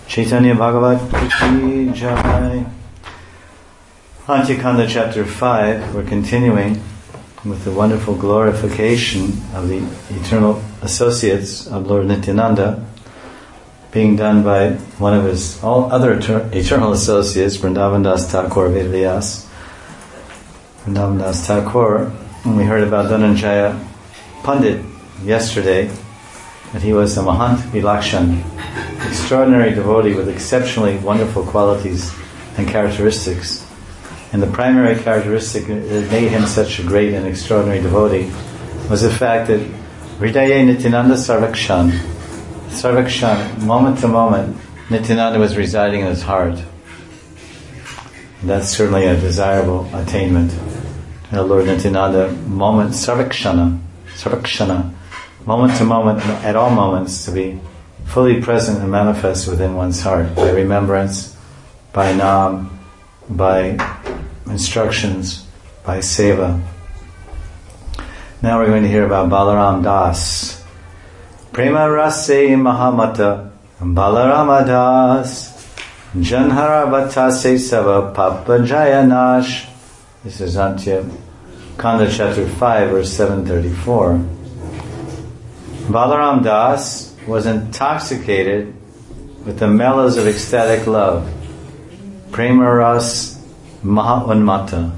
Chaitanya Bhagavat Ki Jai. Antya-khanda chapter 5, we're continuing with the wonderful glorification of the eternal associates of Lord Nityananda, being done by one of his all other eternal associates, Vrindavan Das Thakur Vedvyas. Vrindavan Das Thakur, and we heard about Dhananjaya Pandit yesterday, that he was a Mahant Vilakshan, extraordinary devotee with exceptionally wonderful qualities and characteristics. And the primary characteristic that made him such a great and extraordinary devotee was the fact that Hridaye Nityananda Sarvakshan, moment to moment, Nityananda was residing in his heart. And that's certainly a desirable attainment. Lord Nityananda, moment, Sarvakshana, moment to moment, at all moments, to be fully present and manifest within one's heart by remembrance, by nam, by instructions, by seva. Now we're going to hear about Balaram Das. Prema Rase Mahamata Balarama Das Janhara Vatase Sava Papa Jayanash. This is Antya-khanda chapter 5, verse 734. Balaram Das was intoxicated with the mellows of ecstatic love. Prema Ras Maha Unmata.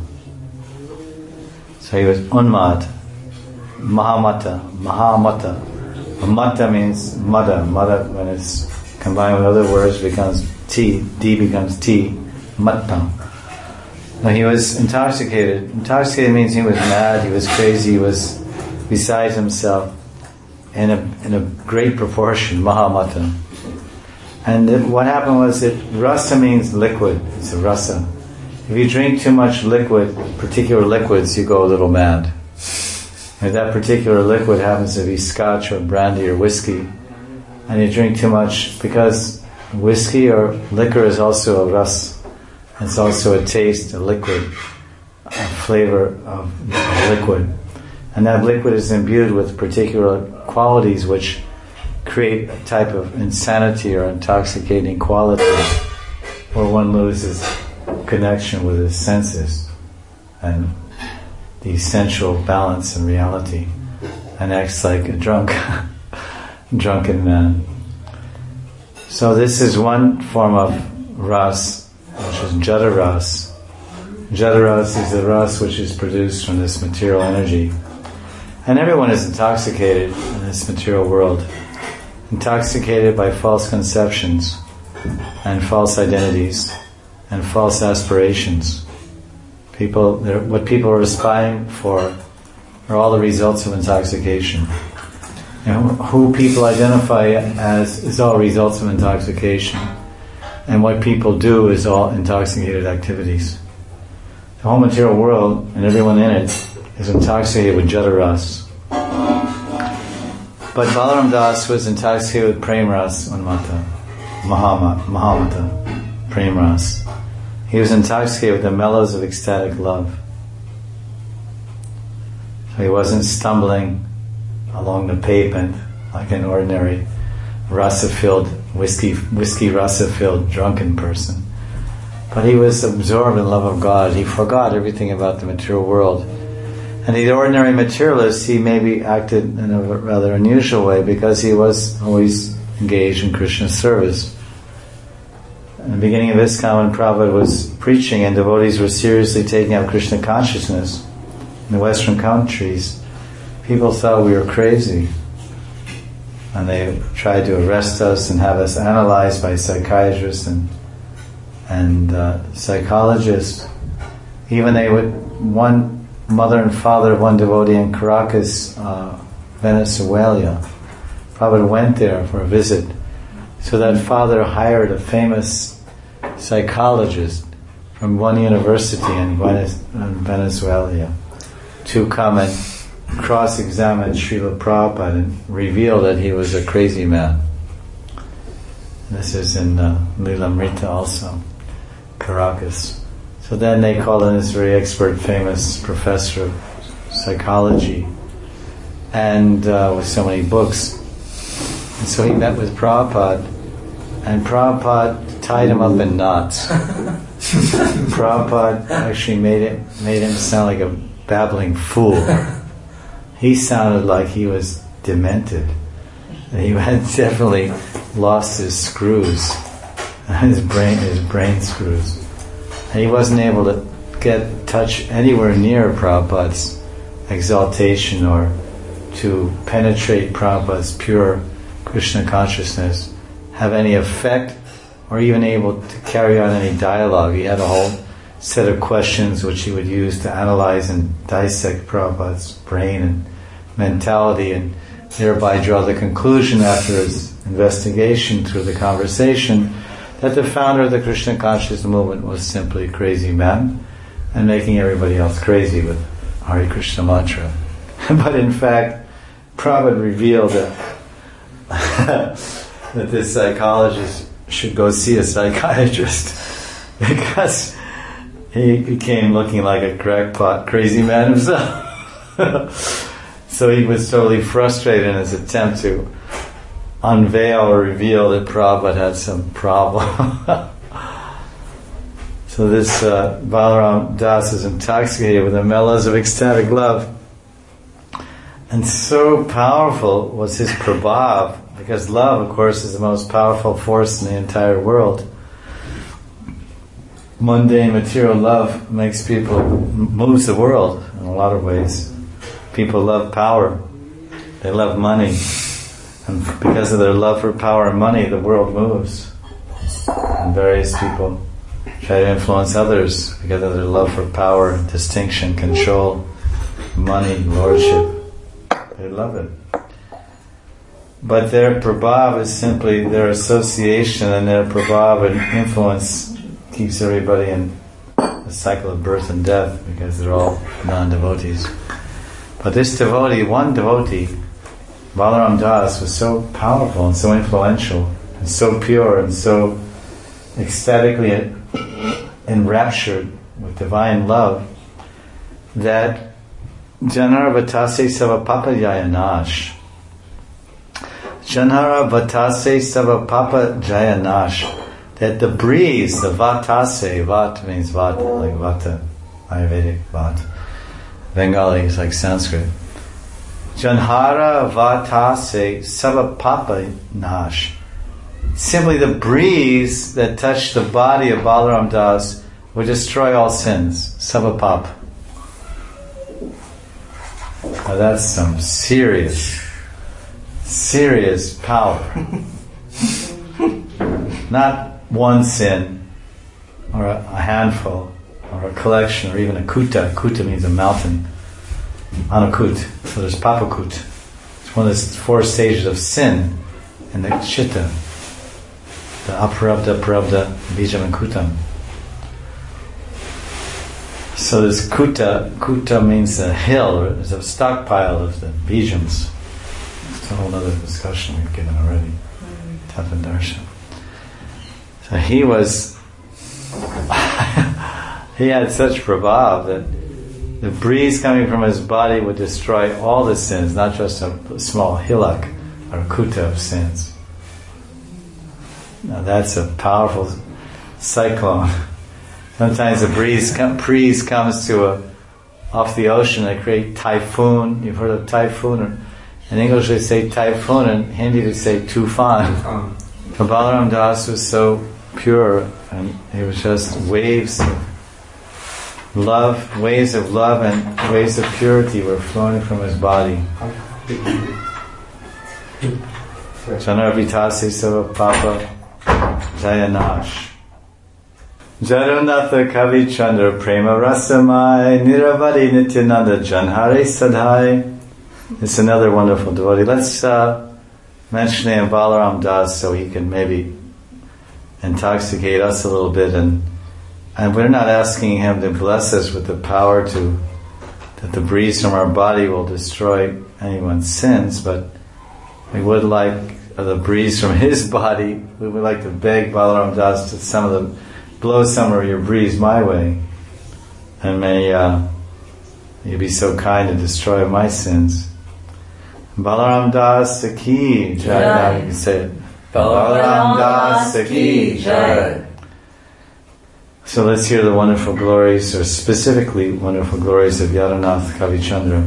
So he was Unmat, Mahamata. Mata means mother. Mother, when it's combined with other words, becomes T. D becomes T. Matta. Now he was intoxicated. Intoxicated means he was mad, he was crazy, he was beside himself in a great proportion, Mahamata. And what happened was that rasa means liquid. It's a rasa. If you drink too much liquid, particular liquids, you go a little mad. If that particular liquid happens to be scotch or brandy or whiskey, and you drink too much, because whiskey or liquor is also a ras, it's also a taste, a liquid, a flavor of liquid. And that liquid is imbued with particular qualities which create a type of insanity or intoxicating quality where one loses connection with his senses and the essential balance in reality and acts like a drunken man. So this is one form of ras, which is jada ras. Jada ras is the ras which is produced from this material energy. And everyone is intoxicated in this material world, intoxicated by false conceptions and false identities and false aspirations. What people are aspiring for are all the results of intoxication. And who people identify as is all results of intoxication. And what people do is all intoxicated activities. The whole material world and everyone in it is intoxicated with jada ras. But Balaram Das was intoxicated with prem ras unmata, Mahamata, prem ras. He was intoxicated with the mellows of ecstatic love. So he wasn't stumbling along the pavement like an ordinary rasa-filled, whiskey rasa-filled drunken person. But he was absorbed in love of God. He forgot everything about the material world. And the ordinary materialist, he maybe acted in a rather unusual way because he was always engaged in Krishna's service. In the beginning of ISKCON, when Prabhupada was preaching and devotees were seriously taking up Krishna consciousness in the Western countries, people thought we were crazy. And they tried to arrest us and have us analyzed by psychiatrists and psychologists. Even one mother and father of one devotee in Caracas, Venezuela, Prabhupada went there for a visit. So that father hired a famous psychologist from one university in Venezuela to come and cross-examine Srila Prabhupada and reveal that he was a crazy man. This is in Lilamrita also, Caracas. So then they called in this very expert, famous professor of psychology, and with so many books. And so he met with Prabhupada, And Prabhupada tied him up in knots. Prabhupada actually made him sound like a babbling fool. He sounded like he was demented. He had definitely lost his screws, his brain screws. And he wasn't able to touch anywhere near Prabhupada's exaltation or to penetrate Prabhupada's pure Krishna consciousness, have any effect, or even able to carry on any dialogue. He had a whole set of questions which he would use to analyze and dissect Prabhupada's brain and mentality, and thereby draw the conclusion after his investigation through the conversation that the founder of the Krishna consciousness movement was simply a crazy man and making everybody else crazy with Hare Krishna mantra. But in fact, Prabhupada revealed that that this psychologist should go see a psychiatrist because he came looking like a crackpot crazy man himself. So he was totally frustrated in his attempt to unveil or reveal that Prabhupada had some problem. So this Balaram Das is intoxicated with the mellows of ecstatic love. And so powerful was his prabhav, because love, of course, is the most powerful force in the entire world. Mundane material love moves the world in a lot of ways. People love power. They love money. And because of their love for power and money, the world moves. And various people try to influence others because of their love for power, distinction, control, money, lordship. They love it. But their prabhav is simply their association, and their prabhav and influence keeps everybody in the cycle of birth and death because they're all non-devotees. But this devotee, one devotee, Balaram Das, was so powerful and so influential and so pure and so ecstatically enraptured with divine love that Janhara Vatase Savapapa Jayanash. Janhara Vatase Savapapa Jayanash. That the breeze, the Vatase, Vat means Vat, like Vata, Ayurvedic Vat. Bengali is like Sanskrit. Janhara Vatase Savapapa Nash. Simply the breeze that touched the body of Balaram Das would destroy all sins. Savapap. Now that's some serious power. Not one sin, or a handful, or a collection, or even a kuta. Kuta means a mountain. Anukut. So there's papakut. It's one of the 4 stages of sin in the chitta. The aprabdha, prabdha, bijam, and kutam. So this kuta means a hill, or it's a stockpile of the bijams. It's a whole other discussion we've given already. Tattva-darshan. So he had such prabhav that the breeze coming from his body would destroy all the sins, not just a small hilak or kuta of sins. Now that's a powerful cyclone. Sometimes a breeze comes off the ocean, they create typhoon. You've heard of typhoon? In English they say typhoon, in Hindi they say tufan. But Balaram Das was so pure, and it was just waves of love and waves of purity were flowing from his body. Janarvitasi Savapapa Jayanash. Jarunatha Kavi Chandra Prema Rasamai Niravadi Nityananda Janhare Sadhai. It's another wonderful devotee. Let's mention the name Balaram Das so he can maybe intoxicate us a little bit, and we're not asking him to bless us with the power that the breeze from our body will destroy anyone's sins, but we would like the breeze from his body. We would like to beg Balaram Das to blow some of your breeze my way, and may you be so kind to destroy my sins. Balaram Das ki jai. You can say it. Balaram Das Ki Jai. So let's hear the wonderful glories, or specifically wonderful glories of Yadunath Kavichandra.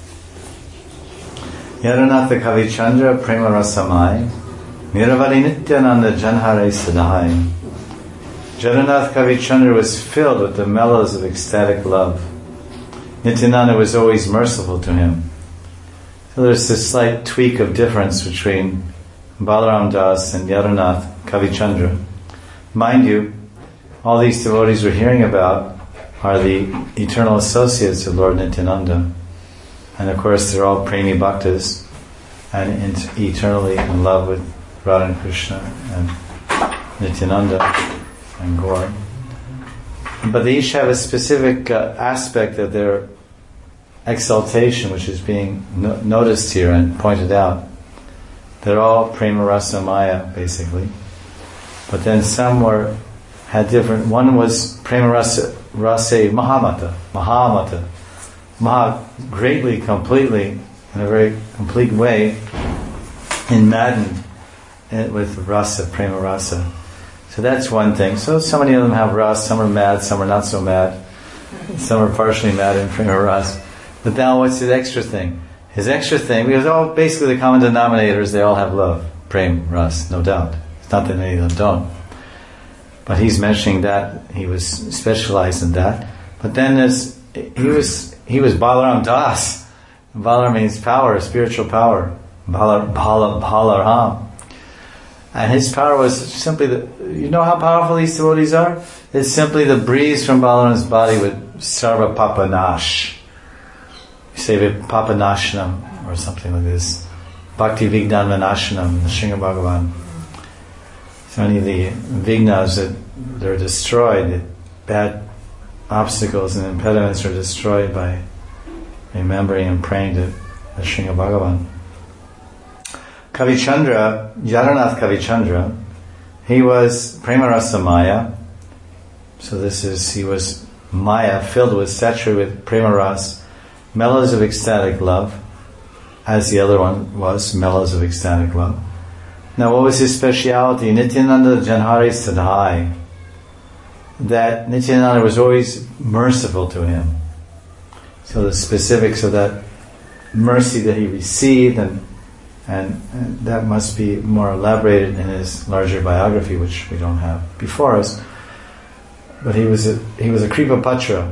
Yadunath Kavichandra Prema Rasamai Niravadi Nityananda Janhare Sadhai. Yadunath Kavichandra was filled with the mellows of ecstatic love. Nityananda was always merciful to him. So there's this slight tweak of difference between Balaram Das and Yadunath Kavichandra. Mind you, all these devotees we're hearing about are the eternal associates of Lord Nityananda. And of course they're all Premi Bhaktas and eternally in love with Radha and Krishna and Nityananda and Gaur. But they each have a specific aspect of their exaltation which is being noticed here and pointed out. They're all Prema Rasa Maya basically. But then some had different. One was Prema Rasa Mahamata. Maha, greatly, completely, in a very complete way, enmaddened with rasa, Prema Rasa. So that's one thing. So many of them have rasa, some are mad, some are not so mad. Some are partially mad in Prema Rasa. But now what's his extra thing? His extra thing, because basically the common denominators, they all have love. Prema Rasa, no doubt. It's not that many of them don't. But he's mentioning that he was specialized in that. But then he was Balaram Das. Balaram means power, spiritual power. Balaram. And his power was simply you know how powerful these devotees are? It's simply the breeze from Balaram's body with Sarva Papanash. You say Papanashanam or something like this. Bhakti Vignan Manashanam, the Sringa Bhagavan. So any of the vignas that they're destroyed, the bad obstacles and impediments are destroyed by remembering and praying to the Sringa Bhagavan. Kavichandra, Yadunath Kavichandra, he was Prema Rasa Maya. So he was Maya, filled with, saturated with Prema Rasa, mellows of ecstatic love, as the other one was, mellows of ecstatic love. Now what was his speciality? Nityananda Janhare Sadhai. That Nityananda was always merciful to him. So the specifics of that mercy that he received and that must be more elaborated in his larger biography, which we don't have before us. But he was a Kripa Patra.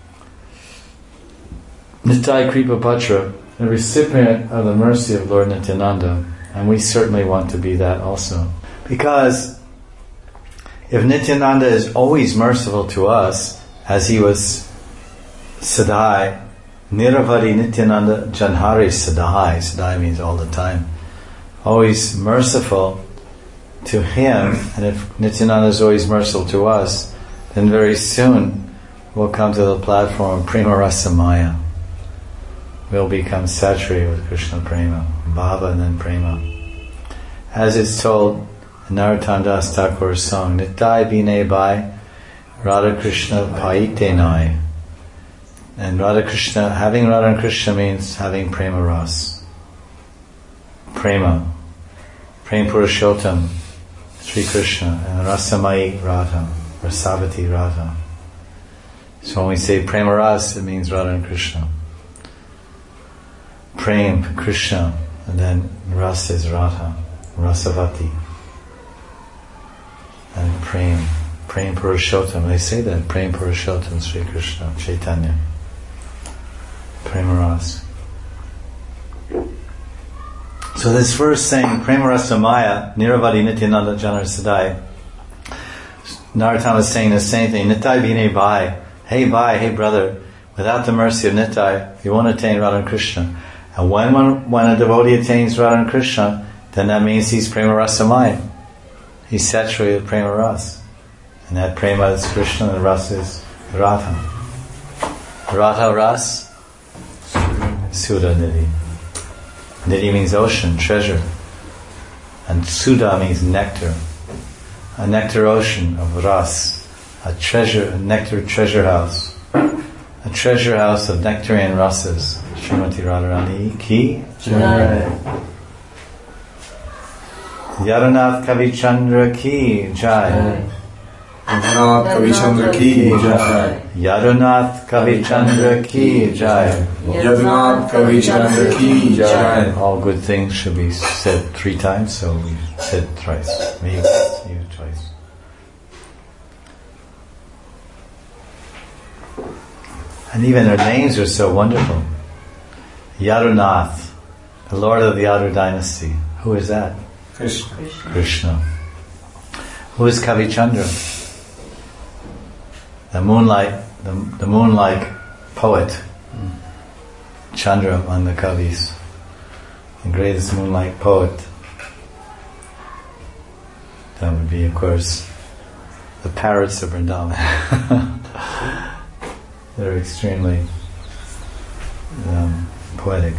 Nitai Kripa Patra, the recipient of the mercy of Lord Nityananda. And we certainly want to be that also. Because if Nityananda is always merciful to us, as he was Sadhai, Niravadi Nityananda Janhare Sadhai. Sadhai means all the time. Always merciful to him, and if Nityananda is always merciful to us, then very soon we'll come to the platform of Prema Rasa Maya. We'll become saturated with Krishna Prema, Bhava and then Prema. As it's told in Narottam Das Thakur's song, Nitai Bine Bhai Radha Krishna Paite Nai. And having Radha and Krishna means having Prema Ras. Prema Purushottam, Sri Krishna, and Rasamai Radha, Rasavati Radha. So when we say Prema Ras, it means Radha and Krishna. Prem, Krishna, and then Ras is Radha, Rasavati. And Prem Purushottam, they say that, Prem Purushottam, Sri Krishna, Chaitanya. Prema Ras. So this verse saying, Prema Rasa Maya, Niravadi Nityananda Janhare Sadhai, Narottam is saying the same thing, Nitai Bine Bhai, hey brother, without the mercy of Nitai, you won't attain Radha and Krishna. And when a devotee attains Radha and Krishna, then that means he's Prema Rasa Maya. He's saturated with Prema Ras. And that Prema is Krishna and Ras is Radha. Radha Ras, Sudha Nidhi. Nidhi means ocean, treasure. And Sudha means nectar. A nectar ocean of Ras. A nectar treasure house. A treasure house of nectarian rasas. Srimati Radharani ki Jai. Yadunath Kavichandra ki jai. Yadunath Kavichandra ki jai. Yadunath Kavichandra ki jai. Yadunath Kavichandra ki jai. All good things should be said 3 times, so we said thrice. Me, you twice. And even their names are so wonderful. Yadunath, the Lord of the Yadu dynasty. Who is that? Krishna. Who is Kavichandra? The moonlight poet. Chandra among the Kavis. The greatest moonlight poet. That would be, of course, the parrots of Vrindavan. They're extremely poetic.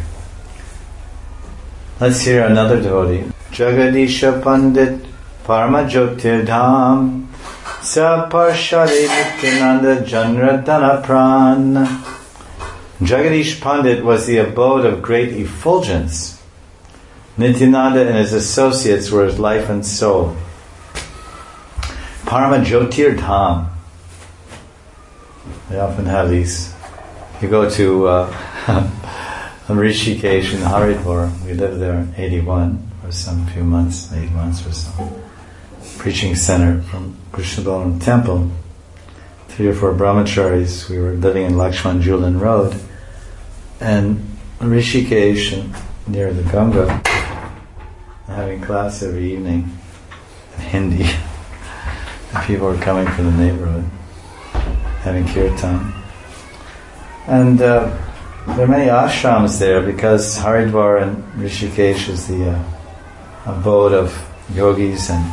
Let's hear another devotee. Jagadisha Pandit Parma Jyotirdham Saparshari Nityananda Janradana Pran. Jagadish Pandit was the abode of great effulgence. Nityananda and his associates were his life and soul. Parma Jyotirdham. They often have these. You go to Rishikesh in Haridwar. We lived there in 81 for some few months, 8 months or so. Preaching center from Krishna Balaram Temple. 3 or 4 brahmacharis. We were living in Lakshman Julan Road. And Rishikesh, near the Ganga, having class every evening in Hindi. And people were coming from the neighborhood, having kirtan. And there are many ashrams there because Haridwar and Rishikesh is the abode of yogis and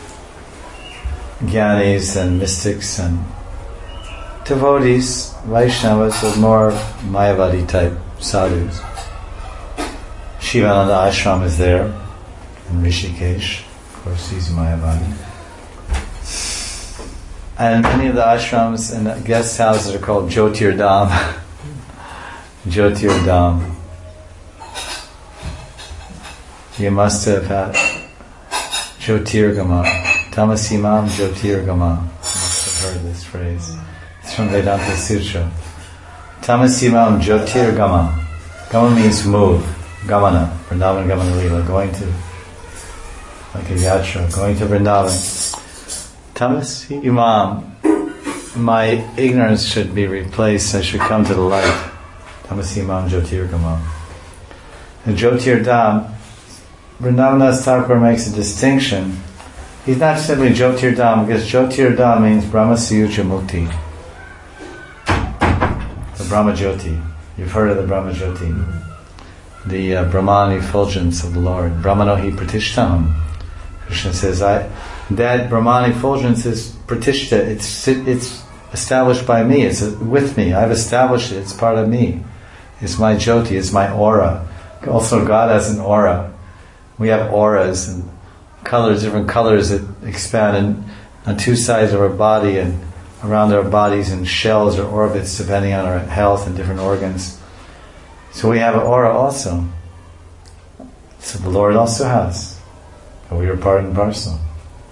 jnanis and mystics and devotees, Vaishnavas, or more Mayavadi type sadhus. Shivananda ashram is there in Rishikesh. Of course, he's Mayavadi. And many of the ashrams and the guest houses are called Jyotirdham. Jyotirdham. You must have had Jyotirgama. Tamasimam Jyotirgama. You must have heard this phrase. It's from Vedanta Sutra. Tamasimam Jyotirgama. Gama means move. Gamana. Vrindavan Gamana Lila. Going to, like a yatra, going to Vrindavan. Tamasi Imam, my ignorance should be replaced. I should come to the light. Tamasi Imam Jyotirgama. And Jyotirdham, Vrindavan Thakur makes a distinction. He's not simply Jyotirdham because Jyotirdham means Brahma Suyuja Mukti. The Brahma Jyoti. You've heard of the Brahma Jyoti. The Brahman effulgence of the Lord. Brahmanohi Pratishtam. Krishna says, that Brahman effulgence is pratishta. It's established by me. It's with me. I've established it. It's part of me. It's my jyoti. It's my aura. Also, God has an aura. We have auras and colors, different colors that expand on 2 sides of our body and around our bodies in shells or orbits, depending on our health and different organs. So we have an aura also. So the Lord also has. We are part and parcel.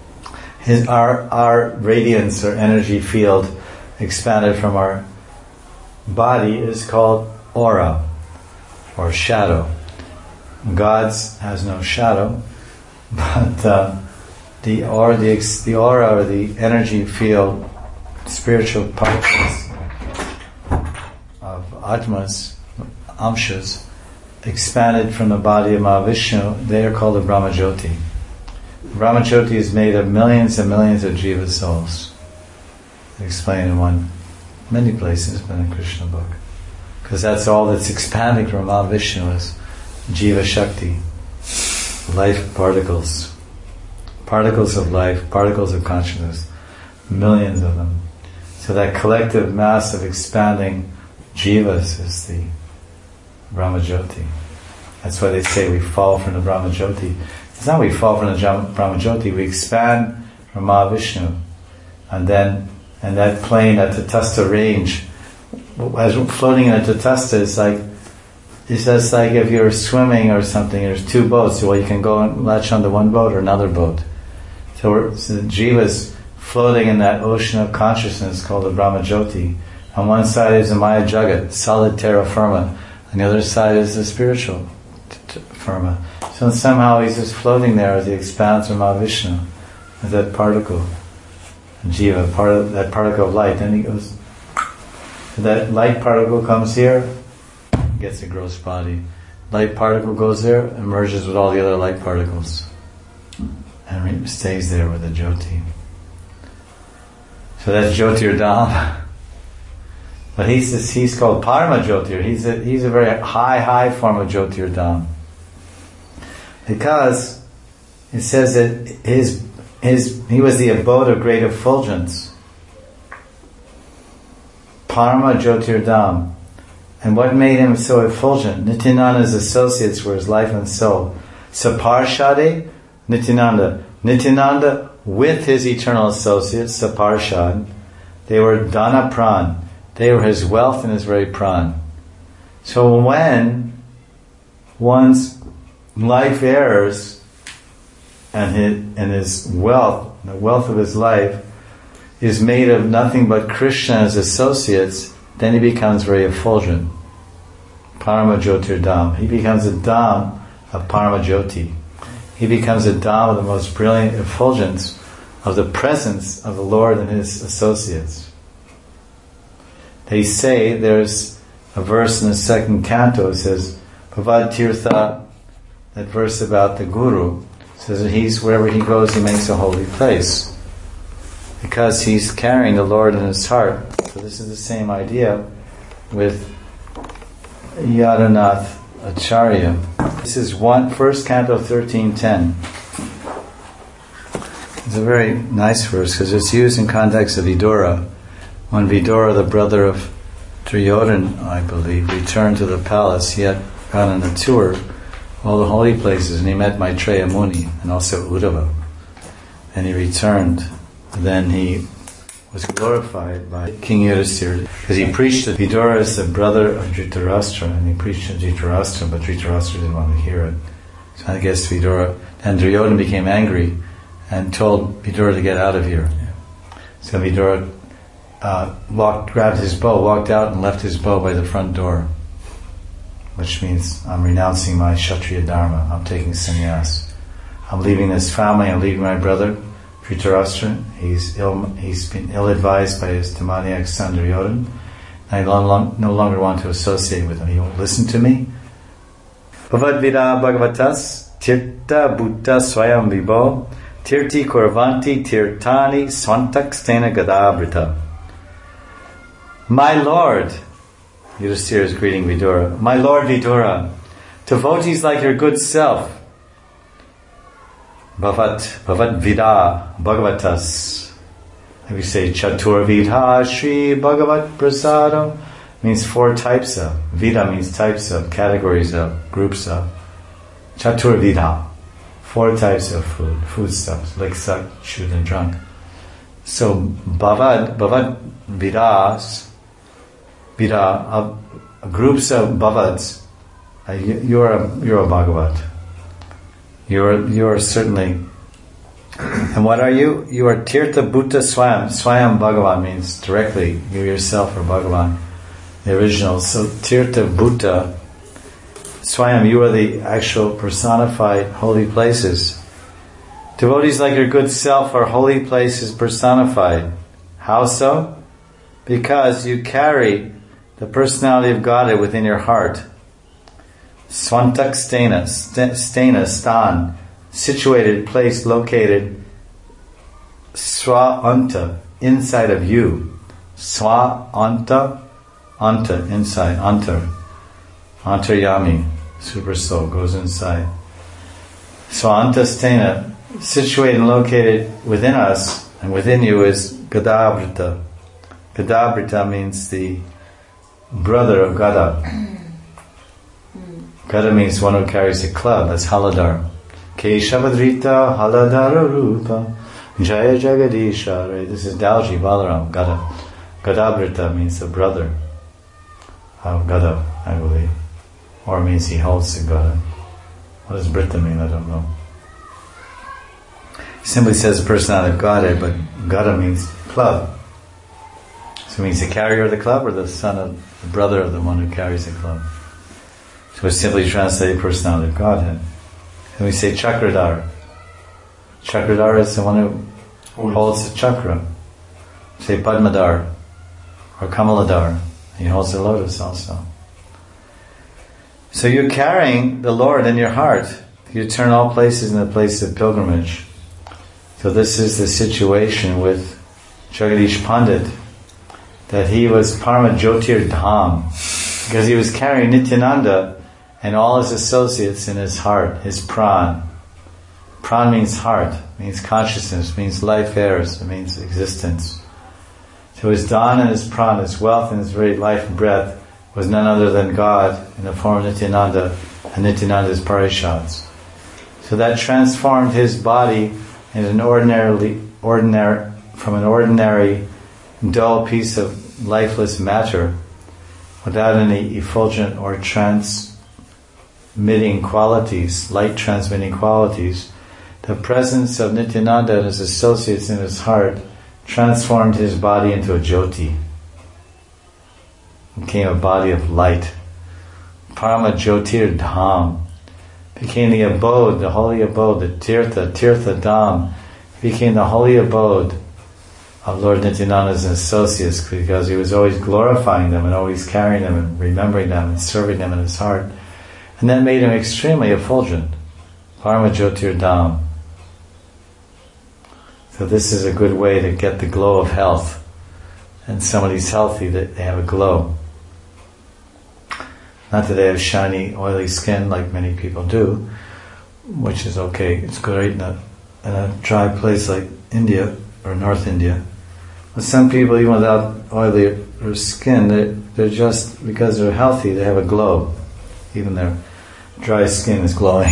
Our radiance or energy field expanded from our body is called aura or shadow. God's has no shadow, but the aura or the energy field, spiritual particles of Atmas, Amshas, expanded from the body of Mahavishnu. They are called the Brahma Jyoti. Brahma Jyoti is made of millions and millions of jiva souls. They explain in many places, but in a Krishna book. Because that's all that's expanding from Mahavishnu is jiva shakti, life particles. Particles of life, particles of consciousness. Millions of them. So that collective mass of expanding jivas is the Brahma Jyoti. That's why they say we fall from the Brahma Jyoti. It's not we fall from the Brahma Jyoti, we expand from Mahavishnu. And then, and that plane, that Tatastha range, as floating in a Tatastha is like it's just like if you're swimming or something, there's two boats. Well, you can go and latch onto one boat or another boat. So the Jiva's floating in that ocean of consciousness called the Brahma Jyoti. On one side is the Maya Jagat, solid terra firma. On the other side is the spiritual firma. So somehow he's just floating there as he expands from Mahavishnu, as that particle, Jiva, part of that particle of light. Then he goes, that light particle comes here, gets a gross body. Light particle goes there, and merges with all the other light particles, and stays there with the Jyoti. So that's Jyotirdham. But he's called Parama Jyotir. He's a very high form of Jyotirdham. Because it says that he was the abode of great effulgence. Parama Jyotirdham. And what made him so effulgent? Nityananda's associates were his life and soul. Saparshade, Nityananda. Nityananda with his eternal associates, Saparshad, they were Dana Pran. They were his wealth and his very pran. So when one's life heirs and his wealth, the wealth of his life, is made of nothing but Krishna and his associates, then he becomes very effulgent. Parama Jyotirdham. He becomes a Dham of Parama Jyoti. He becomes a Dham of the most brilliant effulgence of the presence of the Lord and his associates. They say, there's a verse in the second canto, it says, Bhavad Tirtha, that verse about the Guru, says that wherever he goes, he makes a holy place. Because he's carrying the Lord in his heart. So this is the same idea with Yadanath Acharya. This is first canto 13:10. It's a very nice verse because it's used in context of Vidura. When Vidura, the brother of Duryodhana, I believe, returned to the palace, he had gone on a tour all the holy places, and he met Maitreya Muni and also Uddhava. And he returned. Then he was glorified by King Yudhisthira because he preached to Vidura as the brother of Dhritarashtra, and he preached to Dhritarashtra, but Dhritarashtra didn't want to hear it. So I guess Vidura, and Duryodhana became angry and told Vidura to get out of here. So Vidura grabbed his bow, walked out and left his bow by the front door, which means I'm renouncing my Kshatriya Dharma, I'm taking sannyas. I'm leaving this family, I'm leaving my brother, Dhritarashtra. He's been ill-advised by his demoniac son Duryodhana. I no longer want to associate with him. He won't listen to me. Bhavad Vida Bhagavatas Tirtha Bhutta Swayam Vibho Tirti Kurvanti Tirtani Swantak Stena Gadabrita. My Lord, Yudhisthira is greeting Vidura. My Lord Vidura, devotees like your good self, Bhavat Vida Bhagavatas. We say Chatur Vidha Shri Bhagavat Prasadam, means four types of. Vida means types of, categories of, groups of. Chatur Vidha, four types of foodstuffs, liksak, chewed and drunk. So Bhavad Vidas, Vida, groups of Bhavads. You're a Bhagavat. You're certainly. And what are you? You are Tirtha Bhutta Swayam. Swayam Bhagavan means directly. You yourself are Bhagavan, the original. So Tirtha Bhutta Swayam, you are the actual personified holy places. Devotees like your good self are holy places personified. How so? Because you carry the personality of Godhead within your heart. Swantak stena, stan, situated, placed, located, swa anta, inside of you. Swa anta, inside, antaryami, super soul, goes inside. Swa anta stena, situated and located within us, and within you is Gadabrita. Gadabrita means the brother of Gada. Gada means one who carries a club, that's Haladar. Keshavadrita Haladara Rupa Jaya Jagadisha. This is Dalji Balaram, Gada. Gadabrita means the brother of Gada, I believe. or means he holds the Gada. What does Britta mean? I don't know. He simply says the personality of Godhead, but Gada means club. So it means the carrier of the club or the son of the brother of the one who carries the club. So we simply translate personality of Godhead. And we say Chakradhara. Chakradhara is the one who holds the chakra. Say Padmadhara or Kamaladhara. He holds the lotus also. So you're carrying the Lord in your heart. You turn all places into places of pilgrimage. So this is the situation with Jagadish Pandit, that he was Parama Jyotir Dham, because he was carrying Nityananda and all his associates in his heart, his pran. Pran means heart, means consciousness, means life airs, it means existence. So his dhan and his pran, his wealth and his very life and breath, was none other than God in the form of Nityananda and Nityananda's parishads. So that transformed his body into an ordinary, from an ordinary, dull piece of lifeless matter, without any effulgent or transmitting qualities, light transmitting qualities. The presence of Nityananda and his associates in his heart transformed his body into a jyoti. It became a body of light. Parama Jyotir Dham became the abode, the holy abode, the Tirtha Dham, became the holy abode of Lord Nityananda's associates, because he was always glorifying them and always carrying them and remembering them and serving them in his heart. And that made him extremely effulgent. Parama Jyotir Dham. So this is a good way to get the glow of health. And somebody's healthy, that they have a glow. Not that they have shiny, oily skin like many people do, which is okay. It's great in a dry place like India or North India. But some people, even without oily skin, they're just, because they're healthy, they have a glow. Even their dry skin is glowing.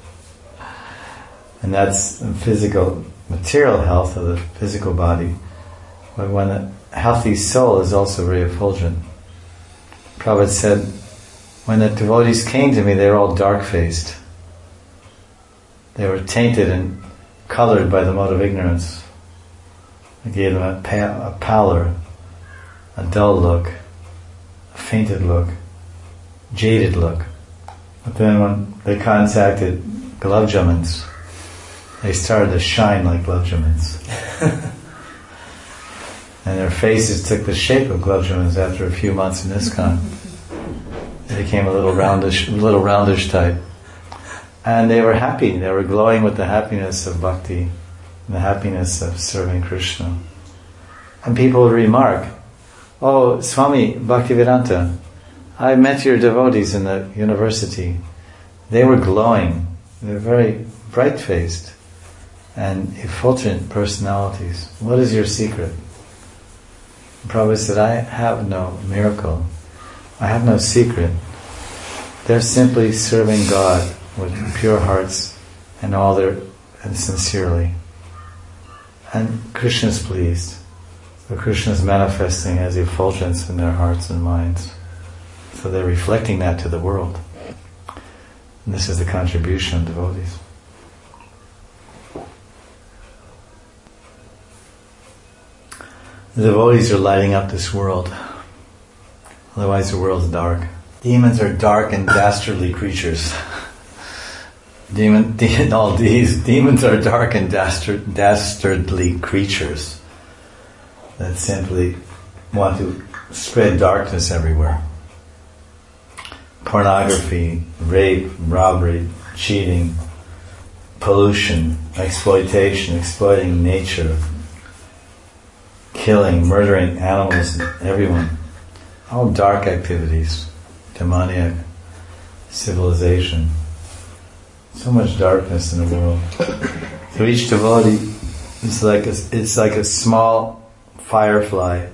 And that's physical, material health of the physical body. But when a healthy soul is also very effulgent. Prabhupada said, when the devotees came to me, they were all dark-faced. They were tainted and colored by the mode of ignorance. I gave them a pallor, a dull look, a fainted look, jaded look. But then when they contacted Gulab Jamans, they started to shine like Gulab Jamans. And their faces took the shape of Gulab Jamans after a few months in ISKCON. They became a little roundish type. And they were happy. They were glowing with the happiness of bhakti and the happiness of serving Krishna. And people would remark, "Oh, Swami Bhaktivedanta, I met your devotees in the university. They were glowing. They were very bright-faced and effulgent personalities. What is your secret?" And Prabhupada said, "I have no miracle. I have no secret. They're simply serving God with pure hearts and sincerely. And Krishna is pleased. So Krishna is manifesting as effulgence in their hearts and minds. So they're reflecting that to the world. And this is the contribution of devotees." The devotees are lighting up this world. Otherwise the world's dark. Demons are dark and dastardly creatures. Demons are dark and dastardly creatures that simply want to spread darkness everywhere. Pornography, rape, robbery, cheating, pollution, exploitation, exploiting nature, killing, murdering animals, everyone. All dark activities, demoniac civilization. So much darkness in the world. So each devotee is like a small firefly.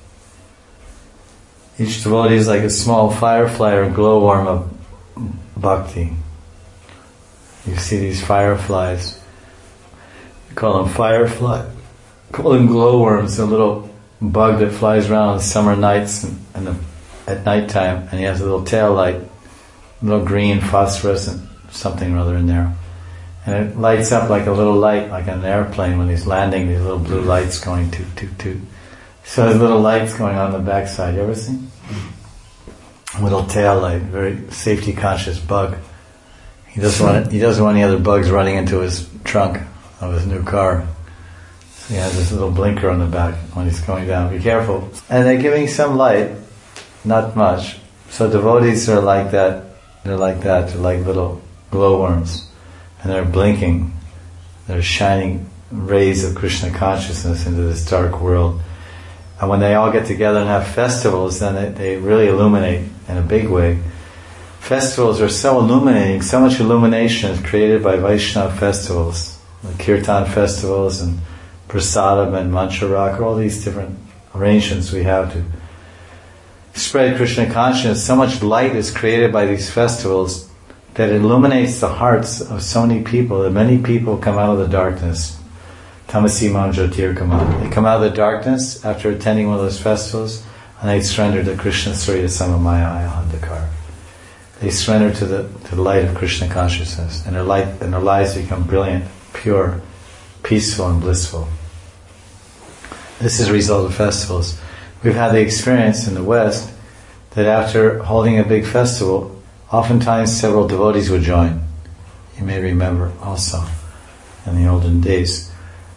Each devotee is like a small firefly or glowworm of bhakti. You see these fireflies. You call them firefly. Call them glowworms. A little bug that flies around on summer nights and at nighttime, and he has a little tail light little green phosphorescent something or other in there. And it lights up like a little light, like an airplane when he's landing, these little blue lights going toot, toot, toot. So there's little lights going on the backside. You ever seen? Little tail light, very safety conscious bug. He doesn't want any other bugs running into his trunk of his new car. So he has this little blinker on the back when he's going down. Be careful. And they're giving some light, not much. So devotees are like that. They're like that. They're like little glowworms. And they're blinking. They're shining rays of Krishna consciousness into this dark world. And when they all get together and have festivals, then they really illuminate in a big way. Festivals are so illuminating. So much illumination is created by Vaishnava festivals. The Kirtan festivals and Prasadam and Mancharak, all these different arrangements we have to spread Krishna consciousness. So much light is created by these festivals that illuminates the hearts of so many people, that many people come out of the darkness. Tamasi Mam Jyotirgamam. They come out of the darkness after attending one of those festivals, and they surrender to Krishna Surya Samamaya Ayandakar. They surrender to the light of Krishna consciousness, and their lives become brilliant, pure, peaceful, and blissful. This is a result of festivals. We've had the experience in the West that after holding a big festival, oftentimes several devotees would join. You may remember also in the olden days.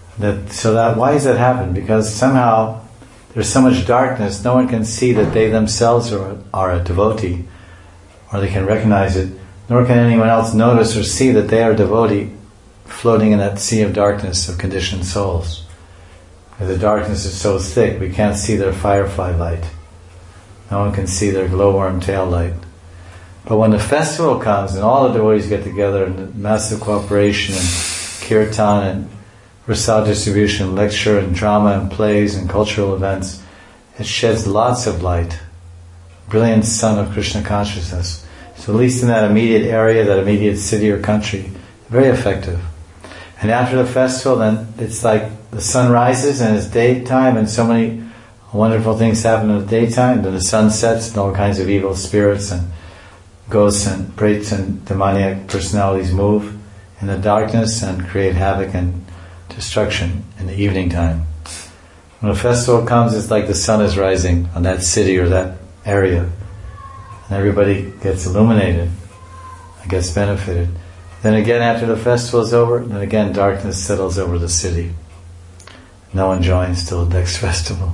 Why does that happen? Because somehow there's so much darkness, no one can see that they themselves are a devotee, or they can recognize it, nor can anyone else notice or see that they are a devotee floating in that sea of darkness of conditioned souls. Because the darkness is so thick, we can't see their firefly light. No one can see their glowworm tail light. But when the festival comes and all the devotees get together in massive cooperation and kirtan and prasad distribution, lecture and drama and plays and cultural events, it sheds lots of light. Brilliant sun of Krishna consciousness. So at least in that immediate area, that immediate city or country, very effective. And after the festival, then it's like the sun rises and it's daytime, and so many wonderful things happen in the daytime. Then the sun sets and all kinds of evil spirits and ghosts and prets and demoniac personalities move in the darkness and create havoc and destruction in the evening time. When a festival comes, it's like the sun is rising on that city or that area, and everybody gets illuminated and gets benefited. Then again, after the festival is over, then again darkness settles over the city. No one joins till the next festival.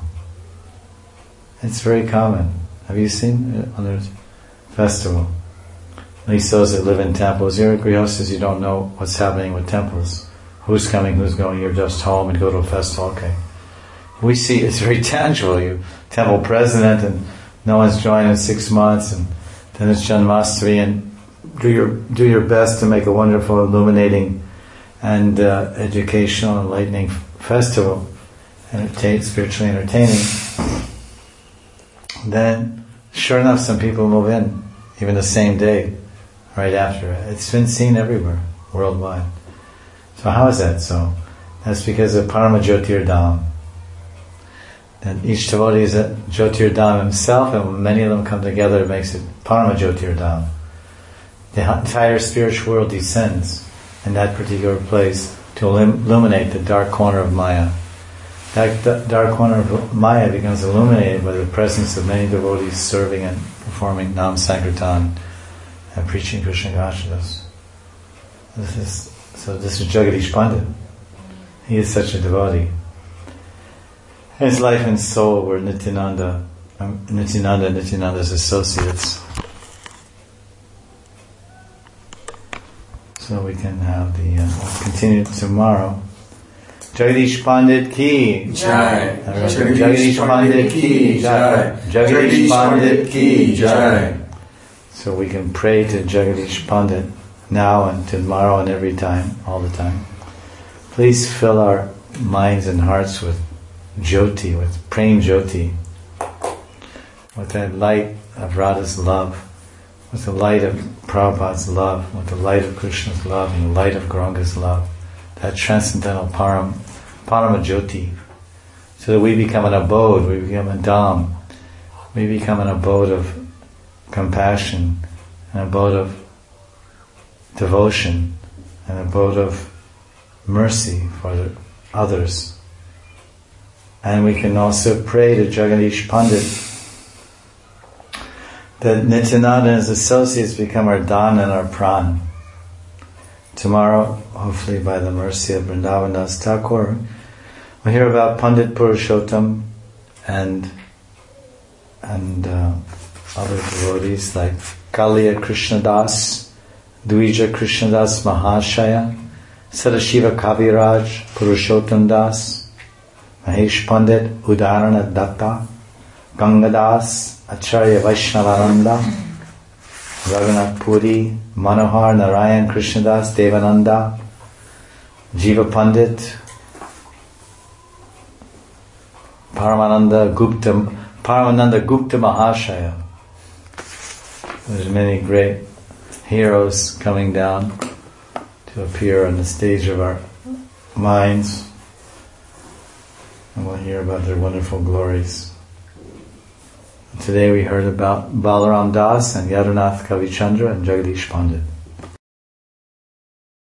It's very common. Have you seen it on the festival? At least those that live in temples. You're grihasthas, you don't know what's happening with temples. Who's coming, who's going, you're just home and go to a festival, okay. We see it's very tangible. You temple president and no one's joined in 6 months, and then it's Janmashtami, and do your best to make a wonderful, illuminating and educational, enlightening festival, spiritually entertaining. Then, sure enough, some people move in, even the same day, right after. It's been seen everywhere, worldwide. So how is that so? That's because of Parama Jyotir Dham. And each devotee is a Jyotir Dham himself, and when many of them come together, it makes it Parama Jyotir Dham. The entire spiritual world descends in that particular place to illuminate the dark corner of Maya. That dark corner of Maya becomes illuminated by the presence of many devotees serving and performing Nam Sankirtan and preaching Krishna consciousness. This is Jagadish Pandit. He is such a devotee. His life and soul were Nityananda and Nityananda's associates. So we can have we'll continue tomorrow. Jagadish Pandit ki Jai. Jagadish Pandit ki Jai. Jagadish Pandit ki Jai. So we can pray to Jagadish Pandit now and tomorrow and every time, all the time. Please fill our minds and hearts with Jyoti, with Prem Jyoti, with that light of Radha's love, with the light of Prabhupada's love, with the light of Krishna's love, and the light of Gauranga's love, that transcendental Parama Jyoti, so that we become an abode, we become a dham, we become an abode of compassion an abode of devotion, an abode of mercy for the others. And we can also pray to Jagadish Pandit that Nityananda and his associates become our dhan and our pran. Tomorrow, hopefully by the mercy of Vrindavan Das Thakur, we'll hear about Pandit Purushottam and other devotees like Kaliya Krishnadas, Dvija Krishnadas Mahashaya, Sadashiva Kaviraj Purushottam Das, Mahesh Pandit Udarana Datta, Gangadas Acharya Vaishnavananda, Raghunath Puri, Manohar Narayan Krishnadas Devananda, Jiva Pandit, Paramananda Gupta Mahashaya. There's many great heroes coming down to appear on the stage of our minds, and we'll hear about their wonderful glories. Today we heard about Balaram Das and Yadunath Kavichandra and Jagadish Pandit.